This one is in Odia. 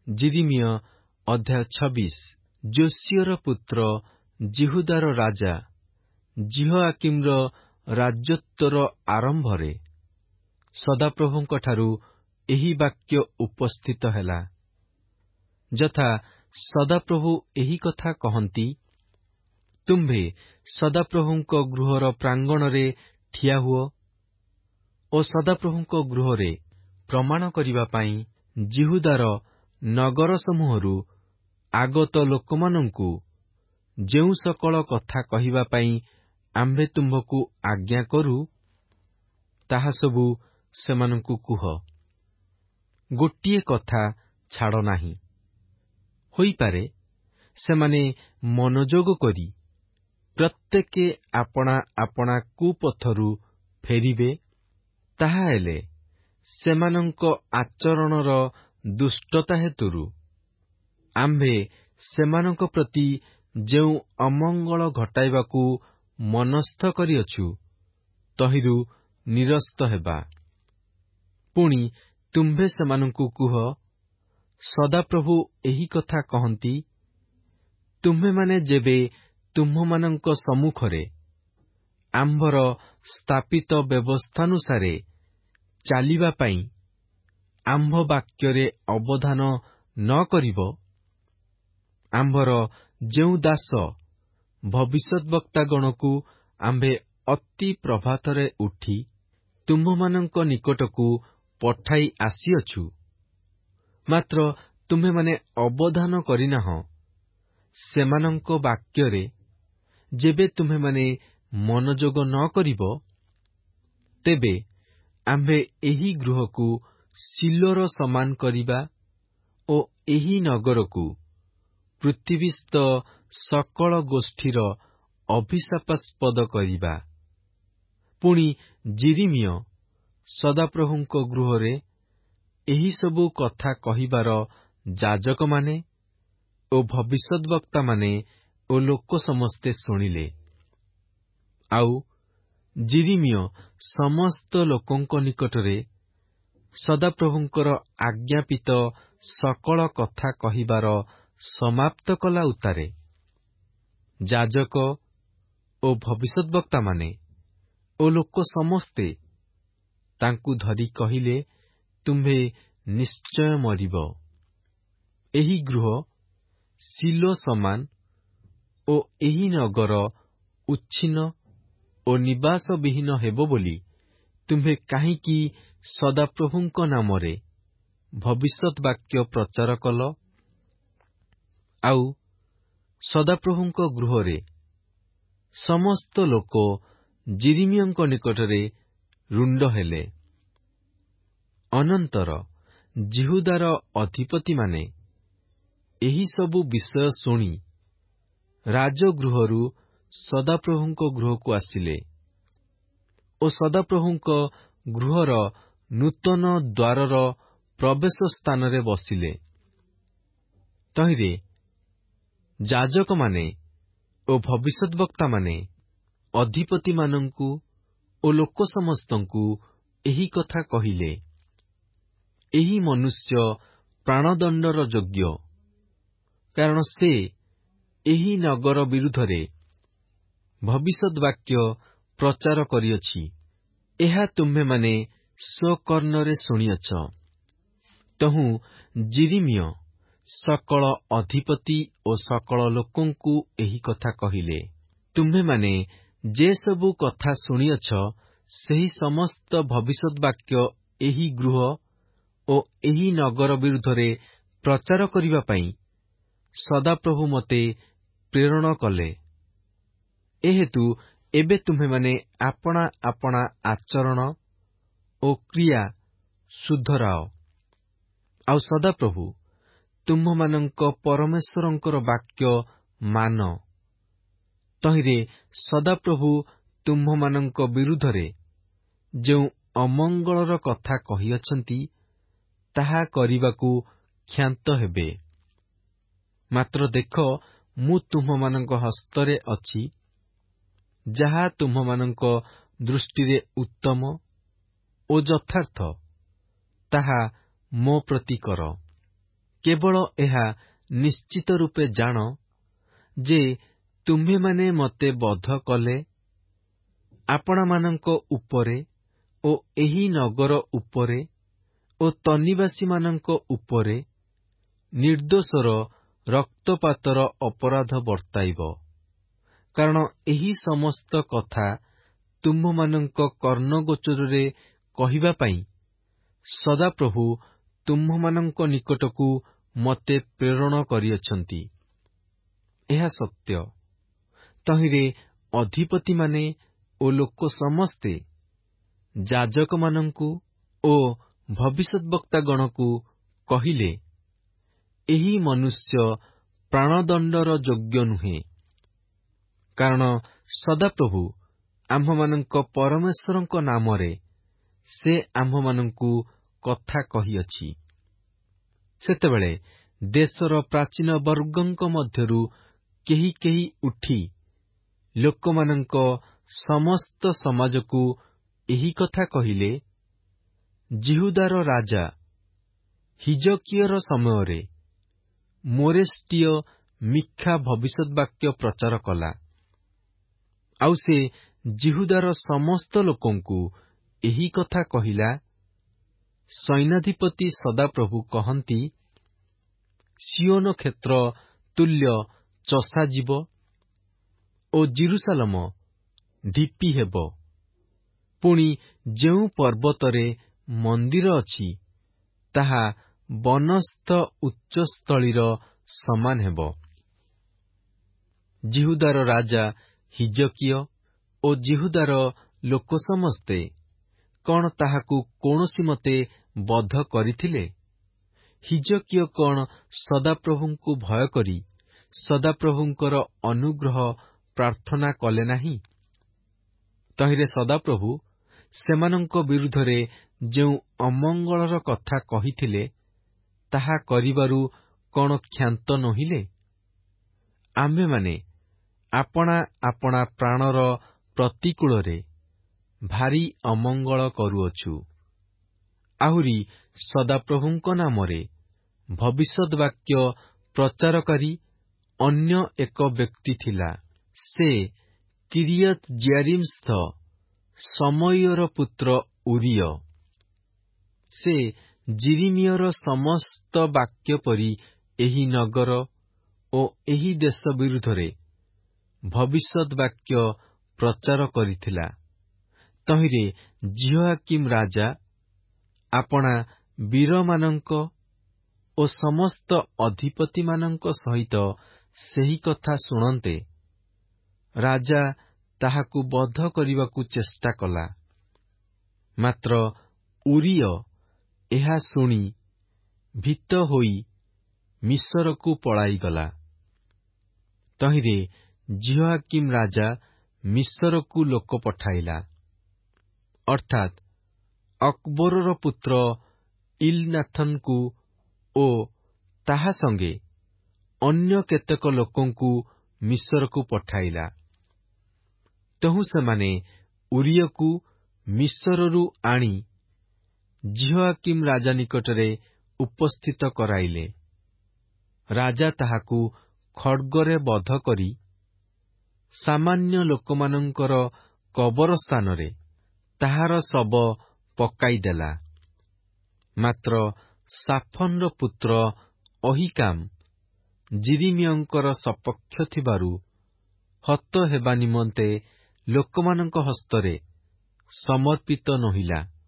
ଯିରିମିୟ ଅଧ୍ୟାୟ 26। ଯୋସିୟର ପୁତ୍ର ଜିହୁଦାର ରାଜା ଜିହୋଆକିମର ରାଜତ୍ୱର ଆରମ୍ଭରେ ସଦାପ୍ରଭୁଙ୍କଠାରୁ ଏହି ବାକ୍ୟ ଉପସ୍ଥିତ ହେଲା, ଯଥା ସଦାପ୍ରଭୁ ଏହି କଥା କହନ୍ତି, ତୁମ୍ଭେ ସଦାପ୍ରଭୁଙ୍କ ଗୃହର ପ୍ରାଙ୍ଗଣରେ ଠିଆ ହୁଅ ଓ ସଦାପ୍ରଭୁଙ୍କ ଗୃହରେ ପ୍ରମାଣ କରିବା ପାଇଁ ଜିହୁଦାର ନଗରସମୂହରୁ ଆଗତ ଲୋକମାନଙ୍କୁ ଯେଉଁ ସକଳ କଥା କହିବା ପାଇଁ ଆମ୍ଭେ ତୁମ୍ଭକୁ ଆଜ୍ଞା କରୁ, ତାହା ସବୁ ସେମାନଙ୍କୁ କୁହ। ଗୋଟିଏ କଥା ଛାଡ଼ ନାହିଁ। ହୋଇପାରେ ସେମାନେ ମନୋଯୋଗ କରି ପ୍ରତ୍ୟେକେ ଆପଣା ଆପଣା କୁପଥରୁ ଫେରିବେ, ତାହାହେଲେ ସେମାନଙ୍କ ଆଚରଣର ଦୁଷ୍ଟତା ହେତୁରୁ ଆମ୍ଭେ ସେମାନଙ୍କ ପ୍ରତି ଯେଉଁ ଅମଙ୍ଗଳ ଘଟାଇବାକୁ ମନସ୍ଥ କରିଅଛୁ, ତହିଁରୁ ନିରସ୍ତ ହେବା। ପୁଣି ତୁମ୍ଭେ ସେମାନଙ୍କୁ କୁହ, ସଦାପ୍ରଭୁ ଏହି କଥା କହନ୍ତି, ତୁମ୍ଭେମାନେ ଯେବେ ତୁମ୍ଭମାନଙ୍କ ସମ୍ମୁଖରେ ଆମ୍ଭର ସ୍ଥାପିତ ବ୍ୟବସ୍ଥାନୁସାରେ ଚାଲିବା ପାଇଁ ଆମ୍ଭ ବାକ୍ୟରେ ଅବଧାନ ନ କରିବ, ଆମ୍ଭର ଯେଉଁ ଦାସ ଭବିଷ୍ୟଦ୍ବକ୍ତାଗଣକୁ ଆମ୍ଭେ ଅତି ପ୍ରଭାତରେ ଉଠି ତୁମ୍ଭମାନଙ୍କ ନିକଟକୁ ପଠାଇ ଆସିଅଛୁ, ମାତ୍ର ତୁମ୍ଭେମାନେ ଅବଧାନ କରିନାହଁ, ସେମାନଙ୍କ ବାକ୍ୟରେ ଯେବେ ତୁମ୍ଭେମାନେ ମନୋଯୋଗ ନ କରିବ, ତେବେ ଆମ୍ଭେ ଏହି ଗୃହକୁ ସିଲୋର ସମାନ କରିବା ଓ ଏହି ନଗରକୁ ପୃଥିବୀସ୍ଥ ସକଳ ଗୋଷ୍ଠୀର ଅଭିଶାପାସ୍ପଦ କରିବା। ପୁଣି ଯିରିମିୟ ସଦାପ୍ରଭୁଙ୍କ ଗୃହରେ ଏହିସବୁ କଥା କହିବାର ଯାଜକମାନେ ଓ ଭବିଷ୍ୟଦ୍ବକ୍ତାମାନେ ଓ ଲୋକ ସମସ୍ତେ ଶୁଣିଲେ। ଆଉ ଯିରିମିୟ ସମସ୍ତ ଲୋକଙ୍କ ନିକଟରେ ସଦାପ୍ରଭୁଙ୍କର ଆଜ୍ଞାପିତ ସକଳ କଥା କହିବାର ସମାପ୍ତ କଲା ଉତ୍ତାରେ ଯାଜକ ଓ ଭବିଷ୍ୟଦ୍ବକ୍ତାମାନେ ଓ ଲୋକ ସମସ୍ତେ ତାଙ୍କୁ ଧରି କହିଲେ, ତୁମ୍ଭେ ନିଶ୍ଚୟ ମରିବ। ଏହି ଗୃହ ସିଲୋ ସମାନ ଓ ଏହି ନଗର ଉଚ୍ଛିନ୍ନ ଓ ନିବାସବିହୀନ ହେବ ବୋଲି ତୁମ୍ଭେ କାହିଁକି ସଦାପ୍ରଭୁଙ୍କ ନାମରେ ଭବିଷ୍ୟତ୍ ବାକ୍ୟ ପ୍ରଚାର କଲ? ଆଉ ସଦାପ୍ରଭୁଙ୍କ ଗୃହରେ ସମସ୍ତ ଲୋକ ଯିରିମିୟଙ୍କ ନିକଟରେ ରୁଣ୍ଡ ହେଲେ। ଅନନ୍ତର ଜିହୁଦାର ଅଧିପତିମାନେ ଏହିସବୁ ବିଷୟ ଶୁଣି ରାଜଗୃହରୁ ସଦାପ୍ରଭୁଙ୍କ ଗୃହକୁ ଆସିଲେ ଓ ସଦାପ୍ରଭୁଙ୍କ ଗୃହର ନୂତନ ଦ୍ୱାରର ପ୍ରବେଶ ସ୍ଥାନରେ ବସିଲେ। ତହିଁରେ ଯାଜକମାନେ ଓ ଭବିଷ୍ୟଦ୍ବକ୍ତାମାନେ ଅଧିପତିମାନଙ୍କୁ ଓ ଲୋକ ସମସ୍ତଙ୍କୁ ଏହି କଥା କହିଲେ, ଏହି ମନୁଷ୍ୟ ପ୍ରାଣଦଣ୍ଡର ଯୋଗ୍ୟ, କାରଣ ସେ ଏହି ନଗର ବିରୁଦ୍ଧରେ ଭବିଷ୍ୟତ୍ ବାକ୍ୟ ପ୍ରଚାର କରିଅଛି। ଏହା ତୁମ୍ଭେମାନେ ସ୍ୱକର୍ଣ୍ଣରେ ଶୁଣିଅଛ। ତହୁଁ ଯିରିମିୟ ସକଳ ଅଧିପତି ଓ ସକଳ ଲୋକଙ୍କୁ ଏହି କଥା କହିଲେ, ତୁମ୍ଭେମାନେ ଯେ ସବୁ କଥା ଶୁଣିଅଛ, ସେହି ସମସ୍ତ ଭବିଷ୍ୟତ୍ ବାକ୍ୟ ଏହି ଗୃହ ଓ ଏହି ନଗର ବିରୁଦ୍ଧରେ ପ୍ରଚାର କରିବା ପାଇଁ ସଦାପ୍ରଭୁ ମୋତେ ପ୍ରେରଣ କଲେ। ଏହେତୁ ଏବେ ତୁମ୍ଭେମାନେ ଆପଣା ଆପଣା ଆଚରଣ ଓ କ୍ରିୟା ସୁଧରାଅ। ଆଉ ସଦାପ୍ରଭୁ ତୁମ୍ଭମାନଙ୍କ ପରମେଶ୍ୱରଙ୍କର ବାକ୍ୟ ମାନ। ତହିଁରେ ସଦାପ୍ରଭୁ ତୁମ୍ଭମାନଙ୍କ ବିରୁଦ୍ଧରେ ଯେଉଁ ଅମଙ୍ଗଳର କଥା କହିଅଛନ୍ତି, ତାହା କରିବାକୁ କ୍ଷାନ୍ତ ହେବେ। ମାତ୍ର ଦେଖ, ମୁଁ ତୁମ୍ଭମାନଙ୍କ ହସ୍ତରେ ଅଛି। ଯାହା ତୁମ୍ଭମାନଙ୍କ ଦୃଷ୍ଟିରେ ଉତ୍ତମ ଓ ଯଥାର୍ଥ, ତାହା ମୋ ପ୍ରତି କର। କେବଳ ଏହା ନିଶ୍ଚିତ ରୂପେ ଜାଣ ଯେ ତୁମ୍ଭେମାନେ ମୋତେ ବଧ କଲେ, ଆପଣମାନଙ୍କ ଉପରେ ଓ ଏହି ନଗର ଉପରେ ଓ ତନିବାସୀମାନଙ୍କ ଉପରେ ନିର୍ଦ୍ଦୋଷର ରକ୍ତପାତର ଅପରାଧ ବର୍ତ୍ତାଇବ। କାରଣ ଏହି ସମସ୍ତ କଥା ତୁମ୍ଭମାନଙ୍କ କର୍ଣ୍ଣଗୋଚରରେ କହିବା ପାଇଁ ସଦାପ୍ରଭୁ ତୁମ୍ଭମାନଙ୍କ ନିକଟକୁ ମୋତେ ପ୍ରେରଣ କରିଅଛନ୍ତି। ଏହା ସତ୍ୟ। ତହିଁରେ ଅଧିପତିମାନେ ଓ ଲୋକ ସମସ୍ତେ ଯାଜକମାନଙ୍କୁ ଓ ଭବିଷ୍ୟଦ୍ବକ୍ତାଗଣକୁ କହିଲେ, ଏହି ମନୁଷ୍ୟ ପ୍ରାଣଦଣ୍ଡର ଯୋଗ୍ୟ ନୁହେଁ। କାରଣ ସଦାପ୍ରଭୁ ଆମ୍ଭମାନଙ୍କ ପରମେଶ୍ୱରଙ୍କ ନାମରେ ସେ ଆମ୍ଭମାନଙ୍କୁ କଥା କହିଅଛି। ସେତେବେଳେ ଦେଶର ପ୍ରାଚୀନ ବର୍ଗଙ୍କ ମଧ୍ୟରୁ କେହି କେହି ଉଠି ଲୋକମାନଙ୍କ ସମସ୍ତ ସମାଜକୁ ଏହି କଥା କହିଲେ, ଯିହୁଦାର ରାଜା ହିଜକିୟର ସମୟରେ ମୋରେଷ୍ଟିୟ ମିଖା ଭବିଷ୍ୟଦ୍ବାକ୍ୟ ପ୍ରଚାର କଲା। ଆଉ ସେ ଯିହୁଦାର ସମସ୍ତ ଲୋକଙ୍କୁ ଏହି କଥା କହିଲା, ସୈନ୍ୟାଧିପତି ସଦାପ୍ରଭୁ କହନ୍ତି, ସିଓନ କ୍ଷେତ୍ର ତୁଲ୍ୟ ଚଷାଯିବ ଓ ଜିରୁସାଲମ ଢିପି ହେବ। ପୁଣି ଯେଉଁ ପର୍ବତରେ ମନ୍ଦିର ଅଛି, ତାହା ବନସ୍ଥ ଉଚ୍ଚସ୍ଥଳୀର ସମାନ ହେବ। ଯିହୁଦାର ରାଜା ହିଜକିୟ ଓ ଯିହୁଦାର ଲୋକ ସମସ୍ତେ କଣ ତାହାକୁ କୌଣସି ମତେ ବଧ କରିଥିଲେ? ହିଜକିୟ କଣ ସଦାପ୍ରଭୁଙ୍କୁ ଭୟ କରି ସଦାପ୍ରଭୁଙ୍କର ଅନୁଗ୍ରହ ପ୍ରାର୍ଥନା କଲେ ନାହିଁ? ତହିଁରେ ସଦାପ୍ରଭୁ ସେମାନଙ୍କ ବିରୁଦ୍ଧରେ ଯେଉଁ ଅମଙ୍ଗଳର କଥା କହିଥିଲେ, ତାହା କରିବାରୁ କଣ କ୍ଷାନ୍ତ ନୋହିଲେ? ଆମ୍ଭେମାନେ ଆପଣା ଆପଣା ପ୍ରାଣର ପ୍ରତିକୂଳରେ ଭାରି ଅମଙ୍ଗଳ କରୁଅଛୁ। ଆହୁରି ସଦାପ୍ରଭୁଙ୍କ ନାମରେ ଭବିଷ୍ୟଦ୍ବାକ୍ୟ ପ୍ରଚାରକାରୀ ଅନ୍ୟ ଏକ ବ୍ୟକ୍ତି ଥିଲା। ସେ କିରିୟତ୍ ଜିଆରିମ୍‌ସ୍ଥ ସମଇର ପୁତ୍ର ଉରିୟ। ସେ ଯିରିମିୟର ସମସ୍ତ ବାକ୍ୟ ପରି ଏହି ନଗର ଓ ଏହି ଦେଶ ବିରୁଦ୍ଧରେ ଭବିଷ୍ୟଦ୍ବାକ୍ୟ ପ୍ରଚାର କରିଥିଲା। ତହିଁରେ ଜିହୋଆକିମ୍ ରାଜା ଆପଣା ବୀରମାନଙ୍କ ଓ ସମସ୍ତ ଅଧିପତିମାନଙ୍କ ସହିତ ସେହି କଥା ଶୁଣନ୍ତେ ରାଜା ତାହାକୁ ବଧ କରିବାକୁ ଚେଷ୍ଟା କଲା। ମାତ୍ର ଉରିୟ ଏହା ଶୁଣି ଭୀତ ହୋଇ ମିଶରକୁ ପଳାଇଗଲା। ତହିଁରେ ଜିହୋଆକିମ୍ ରାଜା ମିଶରକୁ ଲୋକ ପଠାଇଲା, ଅର୍ଥାତ୍ ଅକ୍ବରର ପୁତ୍ର ଇଲ୍‌ନାଥନ୍‌କୁ ଓ ତାହା ସଙ୍ଗେ ଅନ୍ୟ କେତେକ ଲୋକଙ୍କୁ ମିଶରକୁ ପଠାଇଲା। ତେଣୁ ସେମାନେ ଉରିୟକୁ ମିଶରରୁ ଆଣି ଜିହୋଆକିମ୍ ରାଜା ନିକଟରେ ଉପସ୍ଥିତ କରାଇଲେ। ରାଜା ତାହାକୁ ଖଡ୍ଗରେ ବଧ କରି ସାମାନ୍ୟ ଲୋକମାନଙ୍କର କବରସ୍ଥାନରେ ତାହାର ଶବ ପକାଇଦେଲା। ମାତ୍ର ସାଫନ୍‌ର ପୁତ୍ର ଅହିକାମ୍ ଯିରିମିୟଙ୍କର ସପକ୍ଷ ଥିବାରୁ ହତ ହେବା ନିମନ୍ତେ ଲୋକମାନଙ୍କ ହସ୍ତରେ ସମର୍ପିତ ନୋହିଲା।